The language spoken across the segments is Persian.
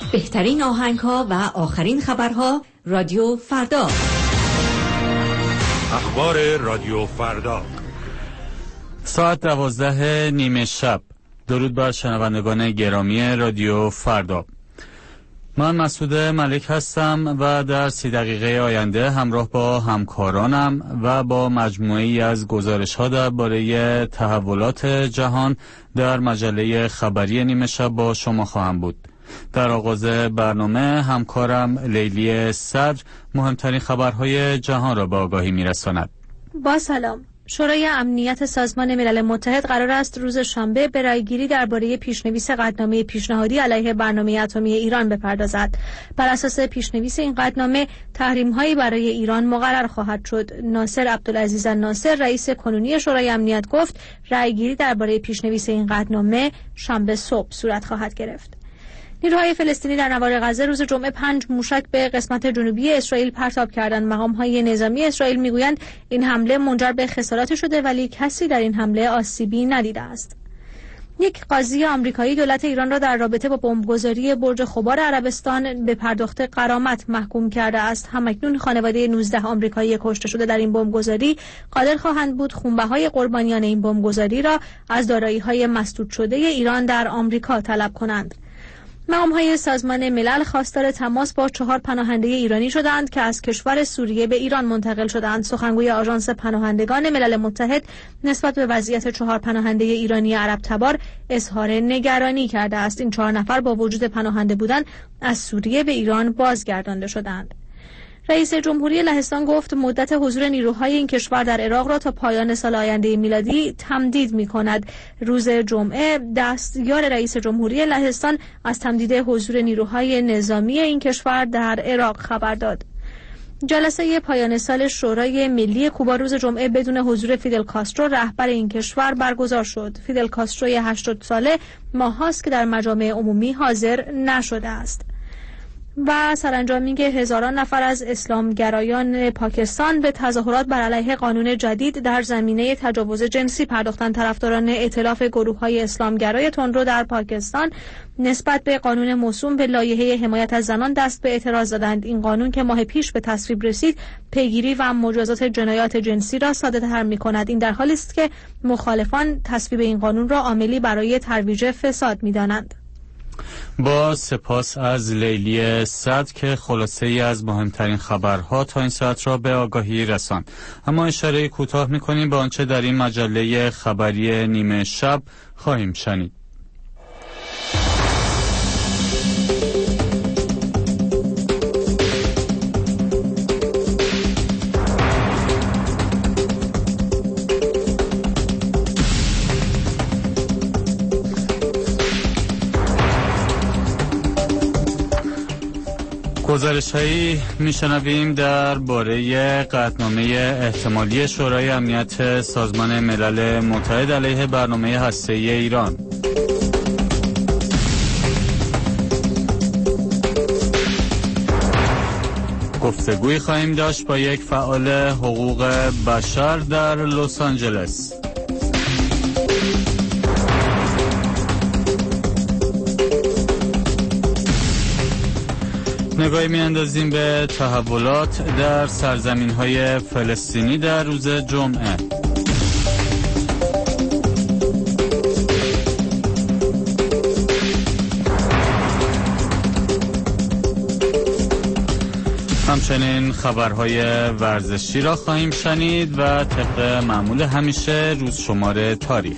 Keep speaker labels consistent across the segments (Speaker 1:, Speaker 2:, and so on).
Speaker 1: بهترین آهنگ‌ها و آخرین خبرها رادیو فردا.
Speaker 2: اخبار رادیو فردا
Speaker 3: ساعت 12 نیمه شب. درود بر شنوندگان گرامی رادیو فردا. من مسعود ملک هستم و در 30 دقیقه آینده همراه با همکارانم و با مجموعه‌ای از گزارش‌ها درباره تحولات جهان در مجله خبری نیمه شب با شما خواهم بود. در آغاز برنامه همکارم لیلی صدر مهمترین خبرهای جهان را به آگاهی می‌رساند.
Speaker 4: با سلام. شورای امنیت سازمان ملل متحد قرار است روز شنبه به رأیگیری درباره پیشنویس قطعنامه پیشنهادی علیه برنامه اتمی ایران بپردازد. بر اساس پیشنویس این قطعنامه تحریم‌هایی برای ایران مقرر خواهد شد. ناصر عبدالعزیز الناصر رئیس کنونی شورای امنیت گفت رأیگیری درباره پیشنویس این قطعنامه شنبه صبح صورت خواهد گرفت. نیروهای فلسطینی در نوار غزه روز جمعه 5 موشک به قسمت جنوبی اسرائیل پرتاب کردند. مقام‌های نظامی اسرائیل میگویند این حمله منجر به خسارات شده ولی کسی در این حمله آسیبی ندیده است. یک قاضی آمریکایی دولت ایران را در رابطه با بمبگذاری برج خوبار عربستان به پرداخت غرامت محکوم کرده است. همکنون خانواده 19 آمریکایی کشته شده در این بمبگذاری قادر خواهند بود خونبهای قربانیان این بمبگذاری را از دارایی‌های مسدود شده ایران در آمریکا طلب کنند. مقام‌های سازمان ملل خواستار تماس با 4 پناهنده ایرانی شدند که از کشور سوریه به ایران منتقل شدند. سخنگوی آژانس پناهندگان ملل متحد نسبت به وضعیت 4 پناهنده ایرانی عرب تبار اظهار نگرانی کرده است. این 4 نفر با وجود پناهنده بودن از سوریه به ایران بازگردانده شدند. رئیس جمهوری لهستان گفت مدت حضور نیروهای این کشور در عراق را تا پایان سال آینده میلادی تمدید می‌کند. روز جمعه دستیار رئیس جمهوری لهستان از تمدید حضور نیروهای نظامی این کشور در عراق خبر داد. جلسه پایان سال شورای ملی کوبا روز جمعه بدون حضور فیدل کاسترو رهبر این کشور برگزار شد. فیدل کاسترو 80 ساله ماهاست که در مجامع عمومی حاضر نشده است. و سرانجامی که هزاران نفر از اسلامگرایان پاکستان به تظاهرات بر علیه قانون جدید در زمینه تجاوز جنسی پرداختند. طرفداران ائتلاف گروه‌های اسلامگرای تندرو در پاکستان نسبت به قانون موسوم به لایحه حمایت از زنان دست به اعتراض دادند. این قانون که ماه پیش به تصویب رسید پیگیری و مجازات جنایات جنسی را ساده‌تر می‌کند. این در حالی است که مخالفان تصویب این قانون را عاملی برای ترویج فساد می‌دانند.
Speaker 3: با سپاس از لیلی صدر که خلاصه ای از مهمترین خبرها تا این ساعت را به آگاهی رساند. اما اشاره کوتاه می‌کنیم به آنچه در این مجله خبری نیمه شب خواهیم شنید. گزارش‌هایی می‌شنویم درباره قطعنامه احتمالی شورای امنیت سازمان ملل متحد علیه برنامه هسته‌ای ایران. گفتگویی خواهیم داشت با یک فعال حقوق بشر در لس آنجلس. نگاهی می‌اندازیم به تحولات در سرزمین‌های فلسطینی در روز جمعه. همچنین خبرهای ورزشی را خواهیم شنید و طبق معمول همیشه روز شمار تاریخ.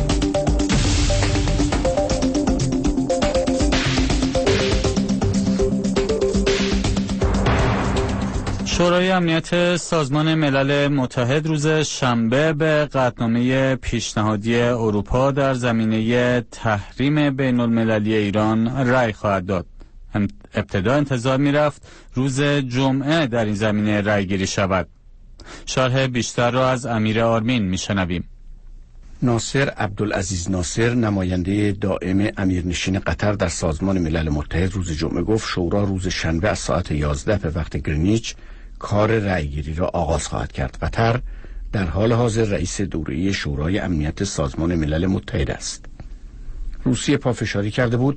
Speaker 3: شورای امنیت سازمان ملل متحد روز شنبه به قطعنامه پیشنهادی اروپا در زمینه تحریم بین المللی ایران رأی خواهد داد. ابتدا انتظار می‌رفت روز جمعه در این زمینه رأیگیری شود. شرح بیشتر را از امیر آرمین میشنویم.
Speaker 5: ناصر عبدالعزیز ناصر نماینده دائم امیرنشین قطر در سازمان ملل متحد روز جمعه گفت شورا روز شنبه از ساعت 11 به وقت گرینیچ کار رأیگیری را آغاز خواهد کرد. قطر در حال حاضر رئیس دوره‌ای شورای امنیت سازمان ملل متحد است. روسیه پافشاری کرده بود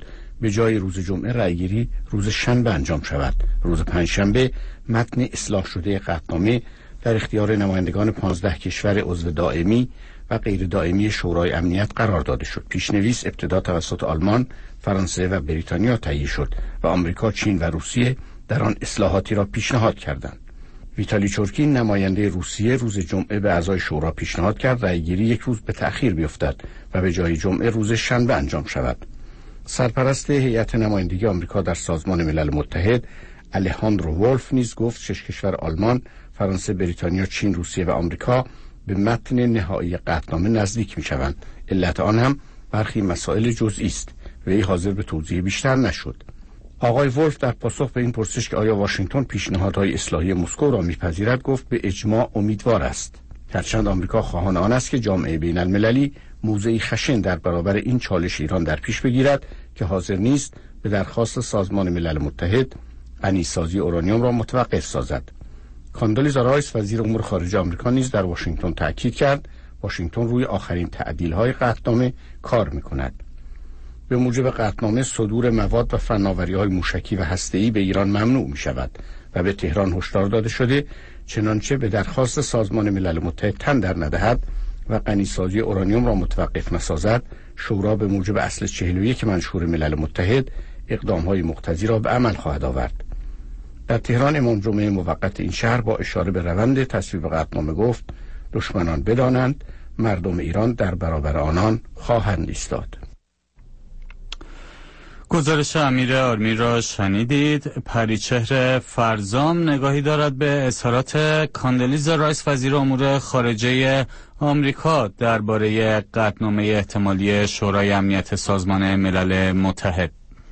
Speaker 5: به جای روز جمعه رأیگیری روز شنبه انجام شود. روز پنجشنبه متن اصلاح شده قطعنامه در اختیار نمایندگان 15 کشور عضو دائمی و غیر دائمی شورای امنیت قرار داده شد. پیشنویس ابتدا توسط آلمان، فرانسه و بریتانیا تهیه شد و آمریکا، چین و روسیه در آن اصلاحاتی را پیشنهاد کردند. ویتالی چورکین نماینده روسیه روز جمعه به اعضای شورا پیشنهاد کرد رأیگیری یک روز به تأخیر بیفتد و به جای جمعه روز شنبه انجام شود. سرپرست هیئت نمایندگی آمریکا در سازمان ملل متحد الهاندرو ولف نیز گفت 6 کشور آلمان، فرانسه، بریتانیا، چین، روسیه و آمریکا به متن نهایی قطعنامه نزدیک می‌شوند. علت آن هم برخی مسائل جزئی است. وی حاضر به توضیح بیشتر نشد. آقای ولف در پاسخ به این پرسش که آیا واشنگتن پیشنهادهای اصلاحی مسکو را می‌پذیرد گفت به اجماع امیدوار است. هرچند آمریکا خواهان آن است که جامعه بین‌المللی موضعی خشن در برابر این چالش ایران در پیش بگیرد که حاضر نیست به درخواست سازمان ملل متحد غنیسازی اورانیوم را متوقف سازد. کاندولیزا رایس وزیر امور خارجه آمریکا نیز در واشنگتن تاکید کرد واشنگتن روی آخرین تعدیل‌های قطعنامه کار می‌کند. به موجب قطعنامه صدور مواد و فناوری‌های موشکی و هسته‌ای به ایران ممنوع می‌شود و به تهران هشدار داده شده چنانچه به درخواست سازمان ملل متحد تن در ندهد و غنیسازی اورانیوم را متوقف نسازد، شورا به موجب اصل 41 منشور ملل متحد اقدام‌های مقتضی را به عمل خواهد آورد. در تهران امام جمعه موقت این شهر با اشاره به روند تصویب قطعنامه گفت دشمنان بدانند مردم ایران در برابر آنان خواهند ایستاد.
Speaker 3: گزارش امیر آرمی را شنیدید. پریچهر فرزام نگاهی دارد به اظهارات کاندولیزا رایس وزیر امور خارجه آمریکا درباره قطعنامه احتمالی شورای امنیت سازمان ملل متحد.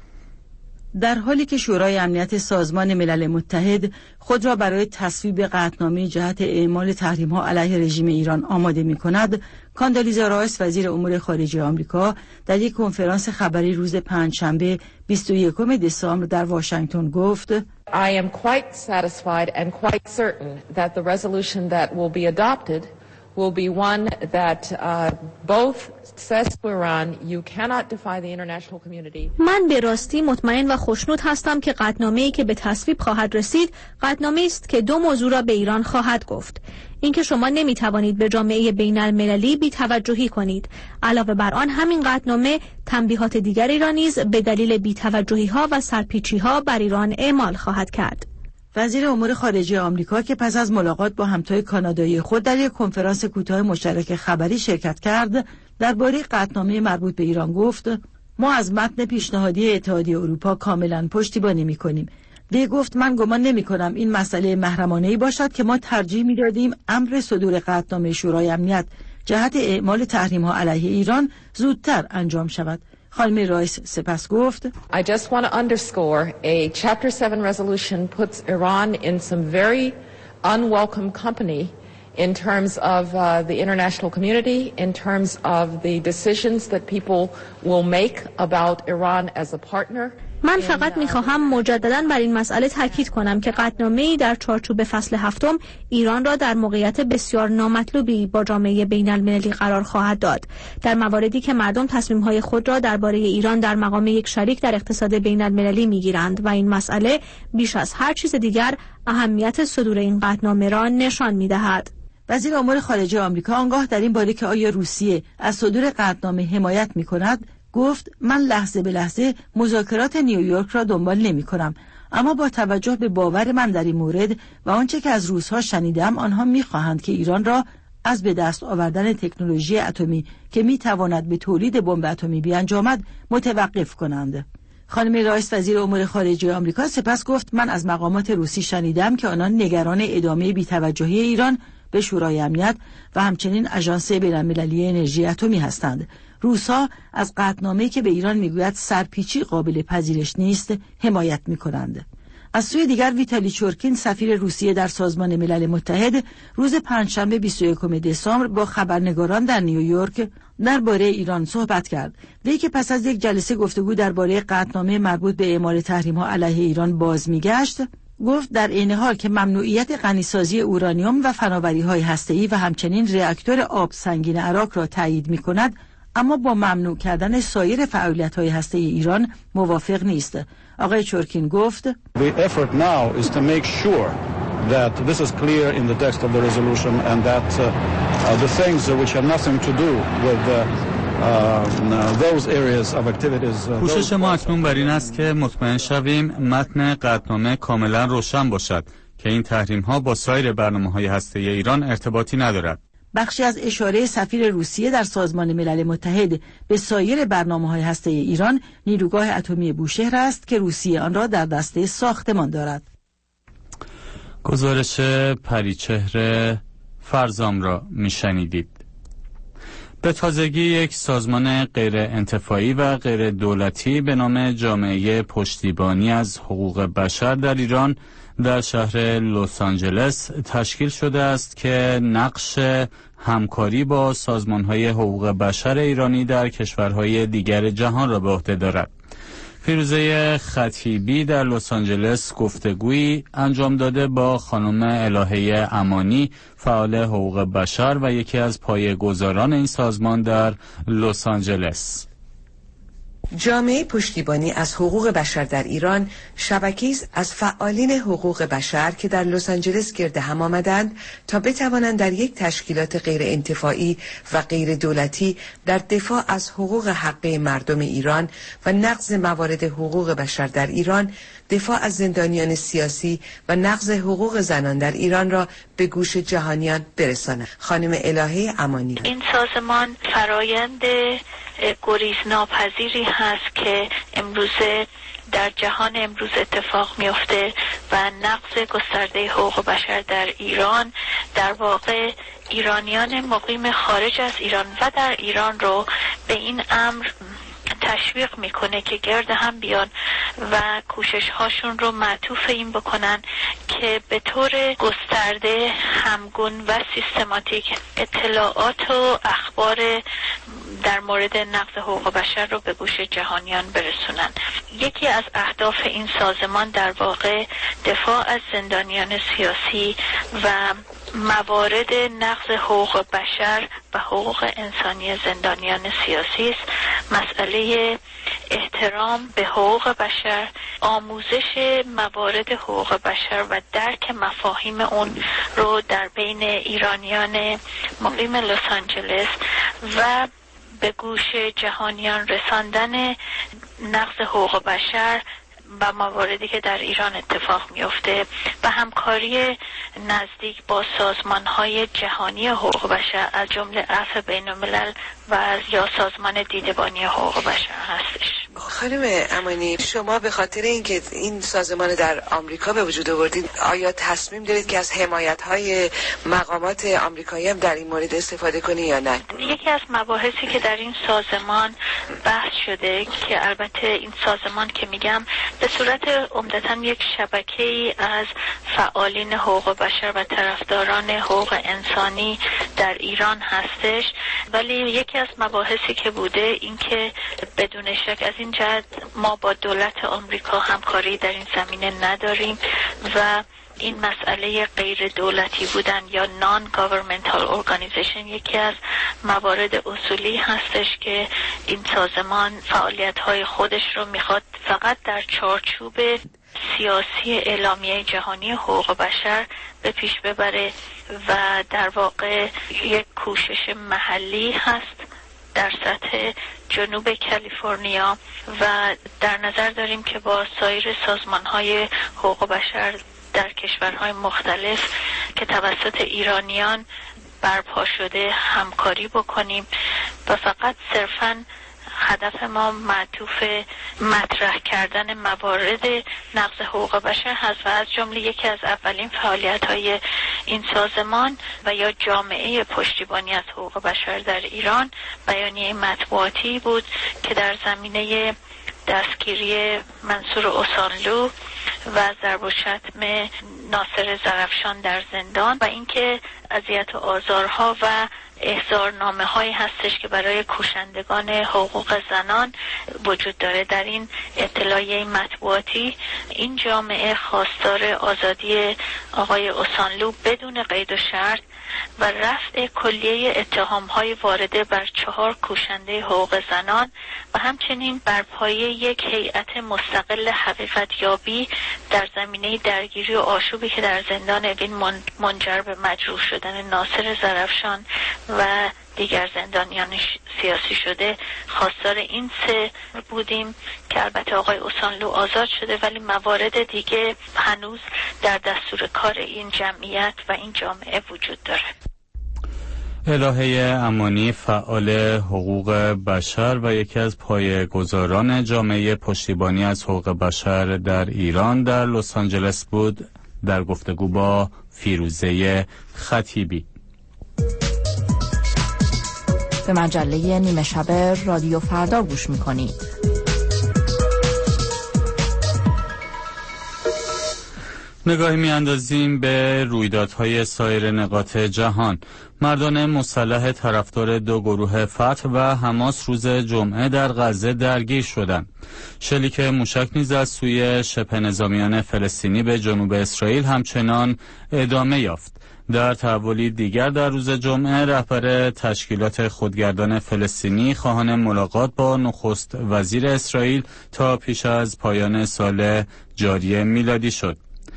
Speaker 6: در حالی که شورای امنیت سازمان ملل متحد خود را برای تصویب قطعنامه جهت اعمال تحریم‌ها علیه رژیم ایران آماده می‌کند، کاندولیزا رایس وزیر امور خارجه آمریکا در یک کنفرانس خبری روز پنجشنبه 21 دسامبر در واشنگتن گفت:
Speaker 7: I am quite satisfied and quite certain that the resolution that will be adopted will be one that both says to Iran you cannot defy the international community.
Speaker 4: من به راستی مطمئن و خوشنود هستم که قطعنامه‌ای که به تصویب خواهد رسید قطعنامه‌ای است که دو موضوع را به ایران خواهد گفت. اینکه شما نمی‌توانید به جامعه بین‌المللی بی‌توجهی کنید. علاوه بر آن همین قطعنامه تنبیهات دیگری را نیز به دلیل بی‌توجهی‌ها و سرپیچی‌ها بر ایران اعمال خواهد کرد.
Speaker 6: وزیر امور خارجه آمریکا که پس از ملاقات با همتای کانادایی خود در یک کنفرانس کوتاه مشترک خبری شرکت کرد، درباره قطعنامه مربوط به ایران گفت: ما از متن پیشنهادی اتحادیه اروپا کاملا پشتیبانی می‌کنیم. وی گفت: من گمان نمی‌کنم این مسئله محرمانه‌ای باشد که ما ترجیح می‌دادیم امر صدور قطعنامه شورای امنیت جهت اعمال تحریم‌ها علیه ایران زودتر انجام شود. خانم رایس سپس گفت:
Speaker 7: I just want to underscore a Chapter 7 resolution puts Iran in some very unwelcome company in terms of the international community, in terms of the decisions that people will make about Iran as a partner.
Speaker 4: من فقط می‌خواهم مجدداً بر این مسئله تاکید کنم که قطعنامه‌ای در چارچوب فصل هفتم ایران را در موقعیت بسیار نامطلوبی با جامعه بین‌المللی قرار خواهد داد. در مواردی که مردم تصمیم‌های خود را درباره ایران در مقام یک شریک در اقتصاد بین‌المللی می‌گیرند و این مسئله بیش از هر چیز دیگر اهمیت صدور این قطعنامه را نشان می‌دهد.
Speaker 6: وزیر امور خارجه آمریکا آنگاه در این باره که آیا روسیه از صدور قطعنامه حمایت می‌کند گفت: من لحظه به لحظه مذاکرات نیویورک را دنبال نمی کنم، اما با توجه به باور من در این مورد و آنچه که از روس‌ها شنیدم، آنها می خواهند که ایران را از به دست آوردن تکنولوژی اتمی که می تواند به تولید بمب اتمی بیانجامد متوقف کنند. خانم رایس وزیر امور خارجه آمریکا سپس گفت: من از مقامات روسی شنیدم که آنان نگران ادامه بی‌توجهی ایران به شورای امنیت و همچنین آژانس بین‌المللی انرژی اتمی هستند. روس‌ها از قطعنامه‌ای که به ایران میگوید سرپیچی قابل پذیرش نیست حمایت می‌کنند. از سوی دیگر ویتالی چورکین سفیر روسیه در سازمان ملل متحد روز پنجشنبه 21 دسامبر با خبرنگاران در نیویورک درباره ایران صحبت کرد. وی که پس از یک جلسه گفتگو درباره قطعنامه مربوط به اعمال تحریم‌ها علیه ایران باز میگشت، گفت در عین حال که ممنوعیت غنیسازی اورانیوم و فناوری‌های هسته‌ای و همچنین راکتور آب سنگین عراق را تایید می‌کند، اما با ممنوع کردن سایر فعالیت‌های هسته‌ای ایران موافق نیست. آقای چرکین گفت
Speaker 8: The effort now is to make sure that this is clear in the text of the resolution and that the things which have nothing to do with those areas of activities.
Speaker 3: کوشش ما اکنون بر این است که مطمئن شویم متن قطعنامه کاملا روشن باشد که این تحریم‌ها با سایر برنامه‌های هسته‌ای ایران ارتباطی ندارد.
Speaker 6: بخشی از اشاره سفیر روسیه در سازمان ملل متحد به سایر برنامه‌های هسته‌ای ایران نیروگاه اتمی بوشهر است که روسیه آن را در دسته ساختمان دارد.
Speaker 3: گزارش پریچهر فرزام را میشنیدید. به تازگی یک سازمان غیر انتفاعی و غیر دولتی به نام جامعه پشتیبانی از حقوق بشر در ایران در شهر لس آنجلس تشکیل شده است که نقش همکاری با سازمان‌های حقوق بشر ایرانی در کشورهای دیگر جهان را به عهده دارد. فیروزه خطیبی در لس آنجلس گفتگویی انجام داده با خانم الهه امانی، فعال حقوق بشر و یکی از پایه‌گذاران این سازمان در لس آنجلس.
Speaker 9: جامعه پشتیبانی از حقوق بشر در ایران شبکه‌ای است از فعالین حقوق بشر که در لس آنجلس گرد هم آمدند تا بتوانند در یک تشکیلات غیر انتفاعی و غیر دولتی در دفاع از حقوق حقه مردم ایران و نقض موارد حقوق بشر در ایران، دفاع از زندانیان سیاسی و نقض حقوق زنان در ایران را به گوش جهانیان برسانند. خانم الهه امانی:
Speaker 10: این سازمان فرایند گریزناپذیری هست که امروزه در جهان امروز اتفاق میفته و نقض گسترده حقوق بشر در ایران در واقع ایرانیان مقیم خارج از ایران و در ایران رو به این امر تشویق میکنه که گرد هم بیان و کوشش هاشون رو معطوف این بکنن که به طور گسترده، همگون و سیستماتیک اطلاعات و اخبار در مورد نقض حقوق بشر رو به گوش جهانیان برسونن. یکی از اهداف این سازمان در واقع دفاع از زندانیان سیاسی و موارد نقض حقوق بشر و حقوق انسانی زندانیان سیاسی است. مسئله احترام به حقوق بشر، آموزش موارد حقوق بشر و درک مفاهیم اون رو در بین ایرانیان مقیم لس آنجلس و به گوش جهانیان رساندن نقض حقوق بشر و مواردی که در ایران اتفاق میفته و همکاری نزدیک با سازمان‌های جهانی حقوق بشر از جمله عفو بین‌الملل و یا سازمان دیدبانی حقوق بشر هستش.
Speaker 9: خانم امانی، شما به خاطر اینکه این سازمان در آمریکا به وجود آوردید، آیا تصمیم دارید که از حمایت‌های مقامات آمریکایی هم در این مورد استفاده کنید یا نه؟
Speaker 10: یکی از مباحثی که در این سازمان بحث شده که البته این سازمان که میگم به صورت عمدتاً یک شبکه‌ای از فعالین حقوق بشر و طرفداران حقوق انسانی در ایران هستش، ولی یکی از مباحثی که بوده این که بدون شک از این جهت ما با دولت آمریکا همکاری در این زمینه نداریم و این مسئله غیر دولتی بودن یا non-governmental organization یکی از موارد اصولی هستش که این سازمان فعالیت‌های خودش رو میخواد فقط در چارچوب سیاسی اعلامیه جهانی حقوق بشر به پیش ببره و در واقع یک کوشش محلی هست در سطح جنوب کالیفرنیا و در نظر داریم که با سایر سازمان‌های حقوق بشر در کشورهای مختلف که توسط ایرانیان برپا شده همکاری بکنیم و فقط صرفاً هدف ما معطوف مطرح کردن موارد نقض حقوق بشر هست و از جمله یکی از اولین فعالیت‌های این سازمان و یا جامعه پشتیبانی از حقوق بشر در ایران بیانیه مطبوعاتی بود که در زمینه دستگیری منصور اوسانلو و ضرب و شتم ناصر زرفشان در زندان و اینکه اذیت و آزارها و احضارنامه هایی هستش که برای کوشندگان حقوق زنان وجود داره. در این اطلاعیه مطبوعاتی این جامعه خواستار آزادی آقای اوسانلو بدون قید و شرط و رفع کلیه اتهام‌های وارده بر 4 کوشنده حقوق زنان و همچنین بر پایه یک هیئت مستقل حقیقت یابی در زمینه درگیری و آشوبی که در زندان اوین منجر به مجروح شدن ناصر زرفشان و دیگر زندانیان سیاسی شده خواستار این 3 بودیم که البته آقای اوسانلو آزاد شده، ولی موارد دیگه هنوز در دستور کار این جمعیت و این جامعه وجود داره.
Speaker 3: الهه امانی فعال حقوق بشر و یکی از پایه‌گذاران جامعه پشتیبانی از حقوق بشر در ایران در لس آنجلس بود، در گفتگو با فیروزه خطیبی.
Speaker 11: به مجله نیمه شب رادیو فردا گوش می‌کنید.
Speaker 3: نگاهی می‌اندازیم به رویدادهای سایر نقاط جهان. مردان مسلح طرفدار 2 گروه فتح و حماس روز جمعه در غزه درگیر شدند. شلیک موشک نیز از سوی شبه نظامیان فلسطینی به جنوب اسرائیل همچنان ادامه یافت. در تحولی دیگر در روز جمعه رهبر تشکیلات خودگردان فلسطینی خواهان ملاقات با نخست وزیر اسرائیل تا پیش از پایان سال جاری میلادی شد.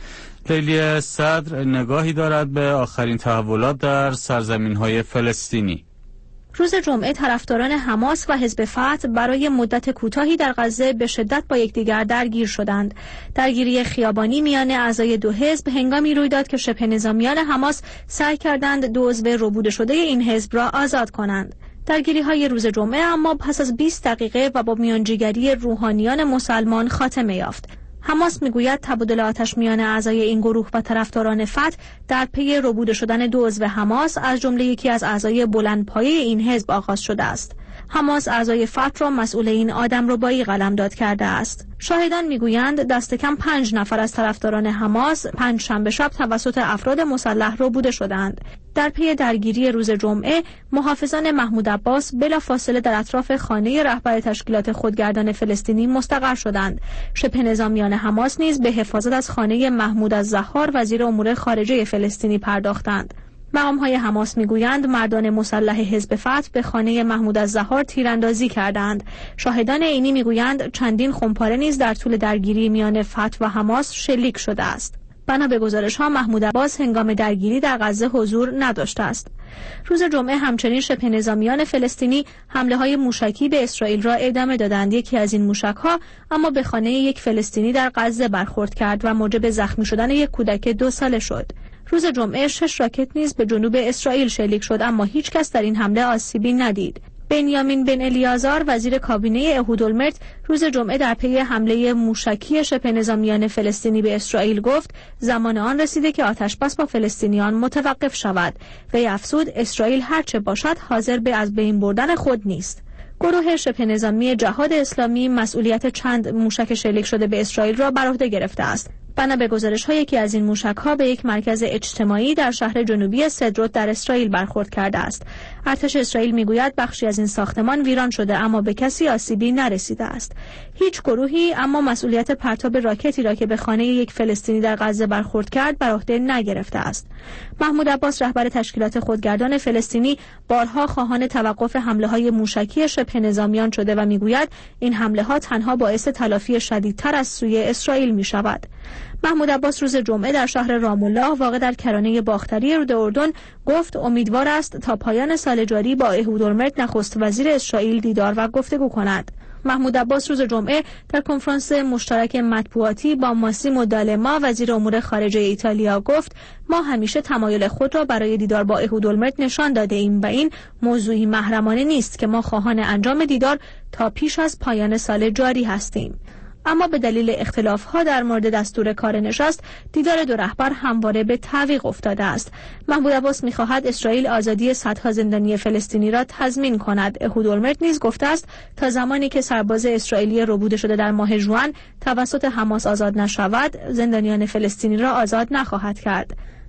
Speaker 3: لیلی صدر نگاهی دارد به آخرین تحولات در سرزمین‌های فلسطینی.
Speaker 4: روز جمعه طرفداران حماس و حزب فتح برای مدت کوتاهی در غزه به شدت با یکدیگر درگیر شدند. درگیری خیابانی میان اعضای 2 حزب هنگامی روی داد که شبه نظامیان حماس سعی کردند 2 عضو ربوده شده این حزب را آزاد کنند. درگیری‌های روز جمعه اما پس از 20 دقیقه و با میانجیگری روحانیان مسلمان خاتمه یافت. حماس میگوید تبادل آتش میان اعضای این گروه و طرفداران فتح در پی ربوده شدن 2 عضو حماس از جمله یکی از اعضای بلندپایه این حزب آغاز شده است. حماس اعضای فتح را مسئول این آدمربایی قلمداد کرده است. شاهدان میگویند دست کم 5 نفر از طرفداران حماس 5 شنبه شب توسط افراد مسلح ربوده شدند. در پی درگیری روز جمعه محافظان محمود عباس بلافاصله در اطراف خانه رهبر تشکیلات خودگردان فلسطینی مستقر شدند. شبه نظامیان حماس نیز به حفاظت از خانه محمود الزهار وزیر امور خارجه فلسطینی پرداختند. مقام‌های حماس میگویند مردان مسلح حزب فتح به خانه محمود الزهار تیراندازی کردند. شاهدان عینی میگویند چندین خمپاره نیز در طول درگیری میان فتح و حماس شلیک شده است. بنا به گزارش‌ها محمود عباس هنگام درگیری در غزه حضور نداشته است. روز جمعه همچنین شبه نظامیان فلسطینی حمله‌های موشکی به اسرائیل را ادامه دادند. یکی از این موشک‌ها اما به خانه یک فلسطینی در غزه برخورد کرد و موجب زخمی شدن یک کودک 2 ساله شد. روز جمعه 6 راکت نیز به جنوب اسرائیل شلیک شد، اما هیچ کس در این حمله آسیبی ندید. بنیامین بن الیازار وزیر کابینه اهودالمرت روز جمعه در پی حمله موشکی شبه نظامیان فلسطینی به اسرائیل گفت زمان آن رسیده که آتشبس با فلسطینیان متوقف شود. وی افزود اسرائیل هرچه باشد حاضر به از بین بردن خود نیست. گروه شبه نظامی جهاد اسلامی مسئولیت چند موشک شلیک شده به اسرائیل را بر عهده گرفته است. بنا به گزارش‌ها یکی از این موشک‌ها به یک مرکز اجتماعی در شهر جنوبی سدرات در اسرائیل برخورد کرده است. ارتش اسرائیل میگوید بخشی از این ساختمان ویران شده اما به کسی آسیبی نرسیده است. هیچ گروهی اما مسئولیت پرتاب راکتی را که به خانه یک فلسطینی در غزه برخورد کرد بر عهده نگرفته است. محمود عباس رهبر تشکیلات خودگردان فلسطینی بارها خواهان توقف حمله‌های موشکی شبه نظامیان شده و میگوید این حمله‌ها تنها باعث تلافی شدیدتر از سوی اسرائیل می‌شود. محمود عباس روز جمعه در شهر رام الله واقع در کرانه باختری رود اردن گفت امیدوار است تا پایان سال جاری با اهودالمرت نخست وزیر اسرائیل دیدار و گفتگو کند. محمود عباس روز جمعه در کنفرانس مشترک مطبوعاتی با ماسیمو دالما وزیر امور خارجه ایتالیا گفت ما همیشه تمایل خود را برای دیدار با اهودالمرت نشان داده ایم و این موضوعی محرمانه نیست که ما خواهان انجام دیدار تا پیش از پایان سال جاری هستیم. اما به دلیل اختلاف‌ها در مورد دستور کار نشست دیدار 2 رهبر همواره به تعویق افتاده است. محمود عباس می‌خواهد اسرائیل آزادی صدها زندانی فلسطینی را تضمین کند. اهودالمرت نیز گفته است تا زمانی که سرباز اسرائیلی ربوده شده در ماه ژوئن توسط حماس آزاد نشود زندانیان فلسطینی را آزاد نخواهد کرد.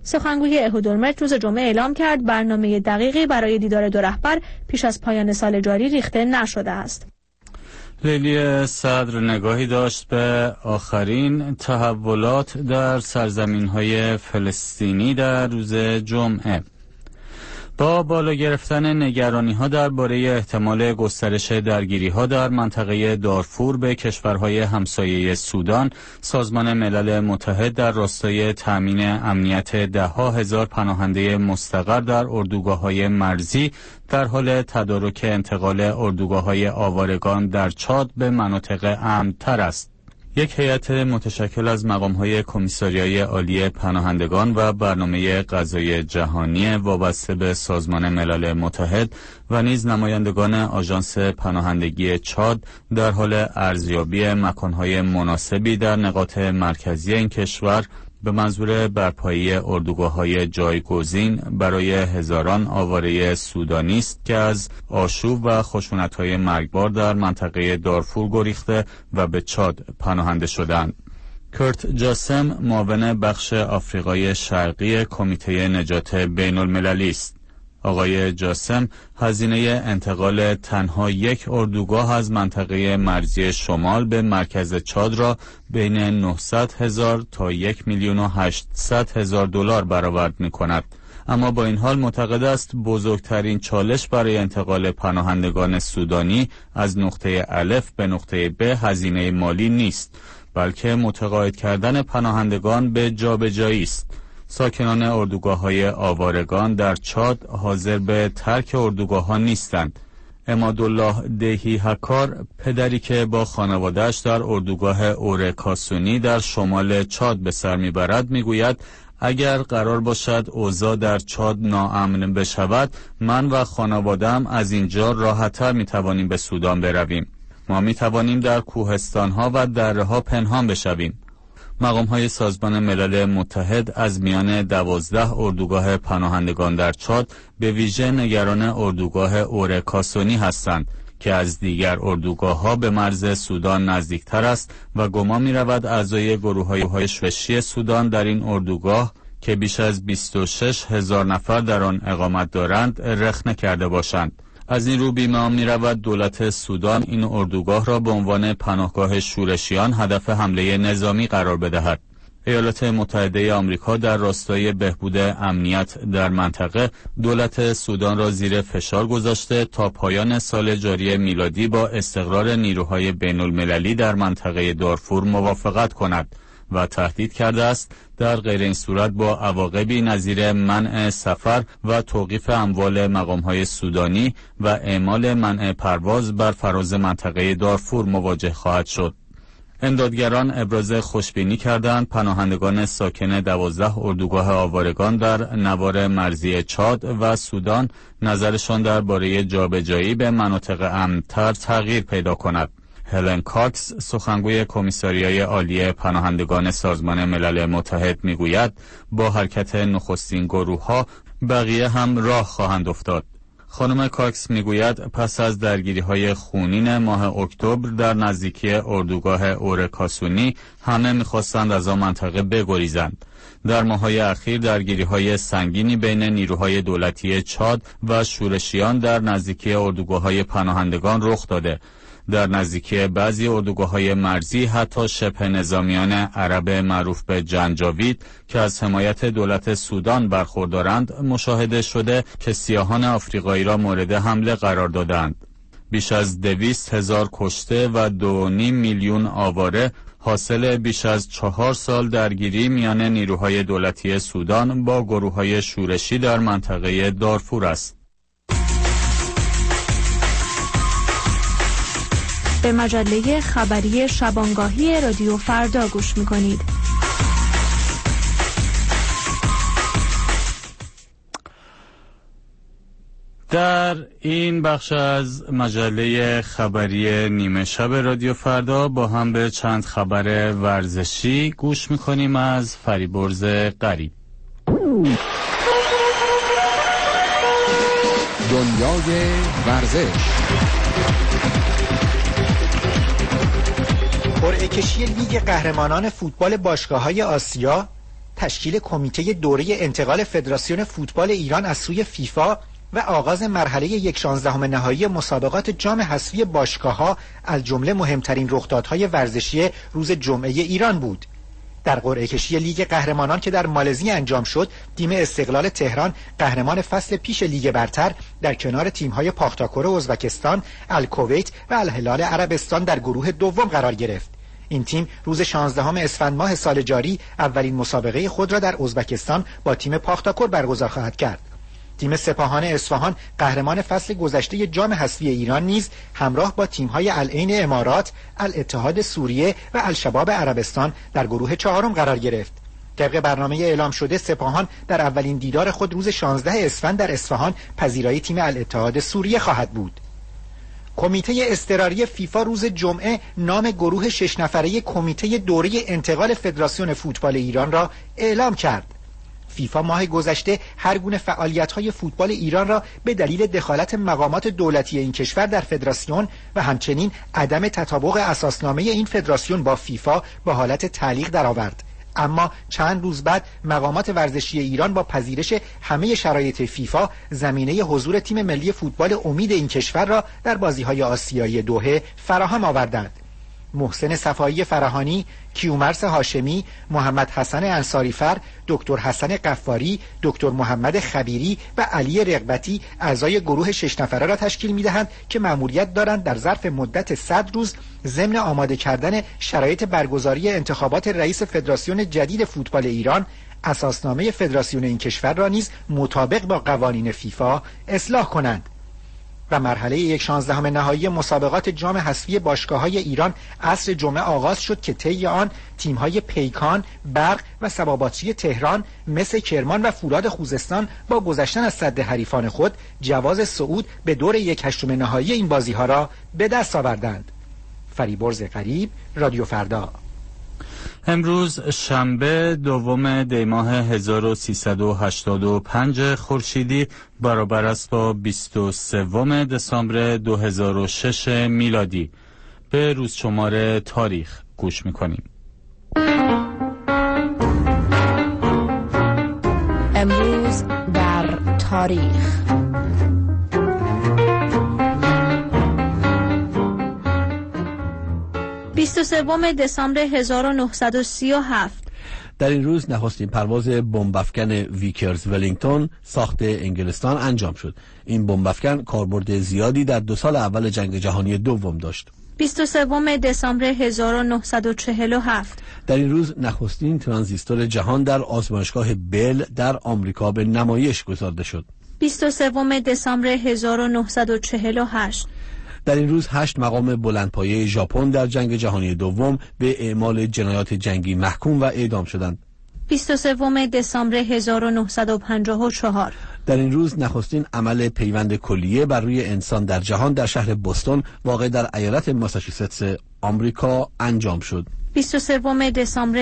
Speaker 4: سخنگوی اهودولمرت روز جمعه اعلام کرد برنامه دقیقی برای دیدار دو رهبر پیش از پایان سال جاری ریخته نشده است.
Speaker 3: لیلی صدر نگاهی داشت به آخرین تحولات در سرزمین‌های فلسطینی در روز جمعه. با بالا گرفتن نگرانی‌ها درباره احتمال گسترش درگیری‌ها در منطقه دارفور به کشورهای همسایه سودان، سازمان ملل متحد در راستای تأمین امنیت ده‌ها هزار پناهنده مستقر در اردوگاه‌های مرزی در حال تدارک انتقال اردوگاه‌های آوارگان در چاد به مناطق امن‌تر است. یک هیئت متشکل از مقام‌های کمیساریای عالی پناهندگان و برنامه غذای جهانی وابسته به سازمان ملل متحد و نیز نمایندگان آژانس پناهندگی چاد در حال ارزیابی مکان‌های مناسبی در نقاط مرکزی این کشور به منظور برپایی اردوگاه‌های جایگزین برای هزاران آواره سودانی است که از آشوب و خشونت‌های مرگبار در منطقه دارفور گریخته و به چاد پناهنده شدند. کرت جاسم معاون بخش آفریقای شرقی کمیته نجات بین‌المللی است. آقای جاسم هزینه انتقال تنها یک اردوگاه از منطقه مرزی شمال به مرکز چاد را بین 900,000 تا 1,800,000 دلار برآورد می‌کند. اما با این حال معتقد است بزرگترین چالش برای انتقال پناهندگان سودانی از نقطه الف به نقطه ب هزینه مالی نیست، بلکه متقاعد کردن پناهندگان به جابجایی است. ساکنان اردوگاه‌های آوارگان در چاد حاضر به ترک اردوگاه‌ها نیستند. عمادالله دهی حکار، پدری که با خانواده‌اش در اردوگاه اورکاسونی در شمال چاد به سر می‌برد، می‌گوید اگر قرار باشد اوضاع در چاد ناامن بشود، من و خانواده‌ام از اینجا راحت‌تر می‌توانیم به سودان برویم. ما می‌توانیم در کوهستان‌ها و دره‌ها پنهان بشویم. مقام‌های سازمان ملل متحد از میان 12 اردوگاه پناهندگان در چاد به ویژه نگران اردوگاه اورکاسونی هستند که از دیگر اردوگاه‌ها به مرز سودان نزدیکتر است و گمان می‌رود اعضای گروه‌های شورشی سودان در این اردوگاه که بیش از 26,000 نفر در آن اقامت دارند رخنه کرده باشند. از این رو بیمه می‌رود دولت سودان این اردوگاه را به عنوان پناهگاه شورشیان هدف حمله نظامی قرار بدهد. ایالات متحده آمریکا در راستای بهبود امنیت در منطقه دولت سودان را زیر فشار گذاشته تا پایان سال جاری میلادی با استقرار نیروهای بین‌المللی در منطقه دارفور موافقت کند و تهدید کرده است در غیر این صورت با عواقبی نظیر منع سفر و توقیف اموال مقام‌های سودانی و اعمال منع پرواز بر فراز منطقه دارفور مواجه خواهد شد. امدادگران ابراز خوشبینی کردند پناهندگان ساکن 12 اردوگاه آوارگان در نوار مرزی چاد و سودان نظرشان درباره جابجایی به مناطق امن‌تر تغییر پیدا کند. هلن کاکس، سخنگوی کمیساریای عالی پناهندگان سازمان ملل متحد میگوید با حرکت نخستین گروه‌ها بقیه هم راه خواهند افتاد. خانم کاکس میگوید پس از درگیری‌های خونین ماه اکتبر در نزدیکی اردوگاه اورکاسونی همه می‌خواستند از آن منطقه بگریزند. در ماه‌های اخیر درگیری‌های سنگینی بین نیروهای دولتی چاد و شورشیان در نزدیکی اردوگاه‌های پناهندگان رخ داده. در نزدیکی بعضی اردوگاه‌های مرزی حتی شبه نظامیان عرب معروف به جنجاوید که از حمایت دولت سودان برخوردارند مشاهده شده که سیاهان آفریقایی را مورد حمله قرار دادند. بیش از 200,000 کشته و 2.5 میلیون آواره حاصل بیش از 4 سال درگیری میان نیروهای دولتی سودان با گروه‌های شورشی در منطقه دارفور است.
Speaker 4: به مجله خبری شبانگاهی رادیو فردا گوش می‌کنید.
Speaker 3: در این بخش از مجله خبری نیمه شب رادیو فردا با هم به چند خبر ورزشی گوش می‌کنیم از فریبرز غریب.
Speaker 12: دنیای ورزش.
Speaker 13: قرعه کشی لیگ قهرمانان فوتبال باشگاه‌های آسیا تشکیل کمیته دوره انتقال فدراسیون فوتبال ایران از سوی فیفا و آغاز مرحله 1/16 نهایی مسابقات جام حذفی باشگاه‌ها از جمله مهمترین رخدادهای ورزشی روز جمعه ایران بود. در قرعه کشی لیگ قهرمانان که در مالزی انجام شد، تیم استقلال تهران قهرمان فصل پیش لیگ برتر در کنار تیم‌های پاختاکور ازبکستان، الکویت و الهلال عربستان در گروه دوم قرار گرفت. این تیم روز 16 اسفند ماه سال جاری اولین مسابقه خود را در ازبکستان با تیم پاختاکور برگزار خواهد کرد. تیم سپاهان اصفهان قهرمان فصل گذشته جام حذفی ایران نیز همراه با تیم‌های العین امارات، الاتحاد سوریه و الشباب عربستان در گروه چهارم قرار گرفت. طبق برنامه اعلام شده سپاهان در اولین دیدار خود روز 16 اسفند در اصفهان پذیرای تیم الاتحاد سوریه خواهد بود. کمیته اضطراری فیفا روز جمعه نام گروه 6 نفره کمیته دوره انتقال فدراسیون فوتبال ایران را اعلام کرد. فیفا ماه گذشته هر گونه فعالیت‌های فوتبال ایران را به دلیل دخالت مقامات دولتی این کشور در فدراسیون و همچنین عدم تطابق اساسنامه این فدراسیون با فیفا به حالت تعلیق درآورد. اما چند روز بعد مقامات ورزشی ایران با پذیرش همه شرایط فیفا زمینه حضور تیم ملی فوتبال امید این کشور را در بازی‌های آسیایی دوحه فراهم آوردند. محسن صفایی فراهانی، کیومرث هاشمی، محمد حسن انصاریفر، دکتر حسن قفاری، دکتر محمد خبیری و علی رغبتی اعضای گروه 6 نفره را تشکیل می‌دهند که مأموریت دارند در ظرف مدت 100 روز ضمن آماده کردن شرایط برگزاری انتخابات رئیس فدراسیون جدید فوتبال ایران اساسنامه فدراسیون این کشور را نیز مطابق با قوانین فیفا اصلاح کنند. و مرحله 1/16 نهایی مسابقات جام حذفی باشگاه‌های ایران عصر جمعه آغاز شد که طی آن تیم‌های پیکان، برق و سباباتچی تهران مثل کرمان و فولاد خوزستان با گذشتن از سد حریفان خود جواز صعود به دور 1/8 نهایی این بازی‌ها را به دست آوردند. فریبرز قریب، رادیو فردا.
Speaker 3: امروز شنبه 2 دی ماه 1385 خورشیدی برابر است با 23 دسامبر 2006 میلادی. به روزشمار تاریخ گوش می‌کنیم.
Speaker 11: امروز در تاریخ
Speaker 4: 23 دسامبر 1937
Speaker 14: در این روز نخستین پرواز بمب‌افکن ویکرز ولینگتون ساخت انگلستان انجام شد. این بمب‌افکن کاربرد زیادی در 2 سال اول جنگ جهانی دوم داشت.
Speaker 4: 23 دسامبر 1947
Speaker 14: در این روز نخستین ترانزیستور جهان در آزمایشگاه بل در آمریکا به نمایش گذارده شد.
Speaker 4: 23 دسامبر 1948
Speaker 14: در این روز 8 مقام بلندپایه ژاپن در جنگ جهانی دوم به اعمال جنایات جنگی محکوم و اعدام شدند.
Speaker 4: 23 دسامبر 1954
Speaker 14: در این روز نخستین عمل پیوند کلیه بر روی انسان در جهان در شهر بوستون واقع در ایالت ماساچوست آمریکا انجام شد.
Speaker 4: 23 دسامبر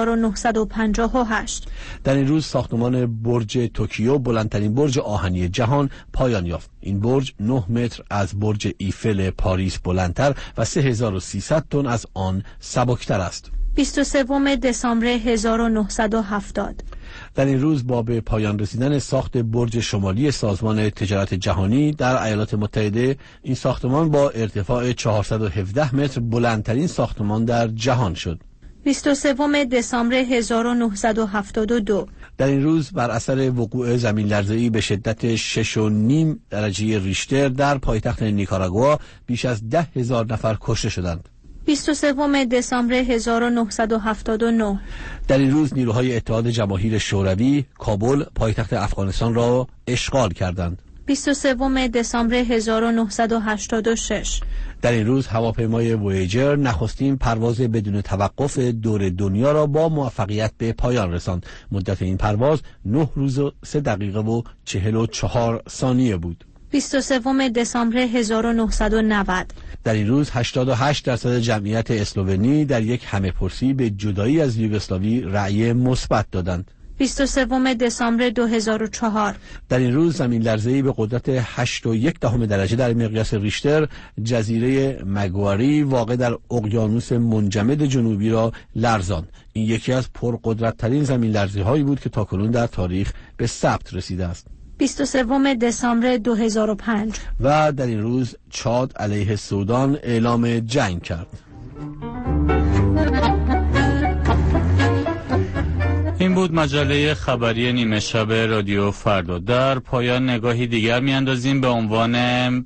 Speaker 4: 1958
Speaker 14: در این روز ساختمان برج توکیو بلندترین برج آهنی جهان پایان یافت. این برج 9 متر از برج ایفل پاریس بلندتر و 3300 تن از آن سبکتر است.
Speaker 4: 23 دسامبر 1970
Speaker 14: در این روز با به پایان رسیدن ساخت برج شمالی سازمان تجارت جهانی در ایالات متحده، این ساختمان با ارتفاع 417 متر بلندترین ساختمان در جهان شد.
Speaker 4: 23 دسامبر 1972
Speaker 14: در این روز بر اثر وقوع زمین لرزه‌ای به شدت 6.5 درجه ریشتر در پایتخت نیکاراگوآ بیش از 10,000 نفر کشته شدند.
Speaker 4: 23 دسامبر 1979
Speaker 14: در این روز نیروهای اتحاد جماهیر شوروی کابل پایتخت افغانستان را اشغال کردند.
Speaker 4: 23 دسامبر 1986
Speaker 14: در این روز هواپیمای وویجر نخستین پرواز بدون توقف دور دنیا را با موفقیت به پایان رساند. مدت این پرواز 9 روز و 3 دقیقه و 44 ثانیه بود.
Speaker 4: 23 دسامبر 1990
Speaker 14: در این روز 88% جمعیت اسلوونی در یک همه‌پرسی به جدایی از یوگسلاوی رأی مثبت دادند.
Speaker 4: 23 دسامبر 2004.
Speaker 14: در این روز زمین لرزه‌ای به قدرت 8.1 درجه در مقیاس ریشتر جزیره مگواری واقع در اقیانوس منجمد جنوبی را لرزاند. این یکی از پرقدرت‌ترین زمین لرزه‌هایی بود که تاکنون در تاریخ به ثبت رسیده است.
Speaker 4: 23 دسامبر 2005.
Speaker 14: و در این روز چاد علیه سودان اعلام جنگ کرد.
Speaker 3: این بود مجله خبری نیمه شب رادیو فردا. در پایان نگاهی دیگر میاندازیم به عنوان